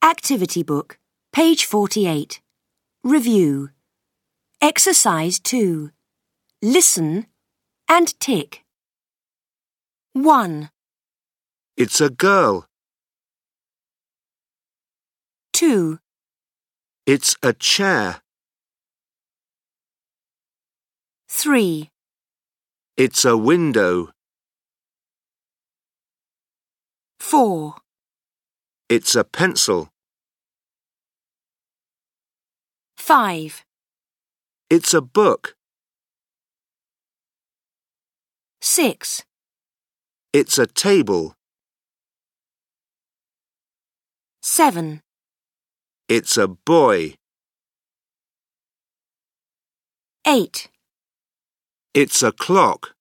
Activity book, page 48. Review. Exercise 2. Listen and tick. 1, It's a girl. 2, It's a chair. 3, It's a window. 4, It's a pencil. 5, It's a book. 6, It's a table. 7, It's a boy. 8. It's a clock.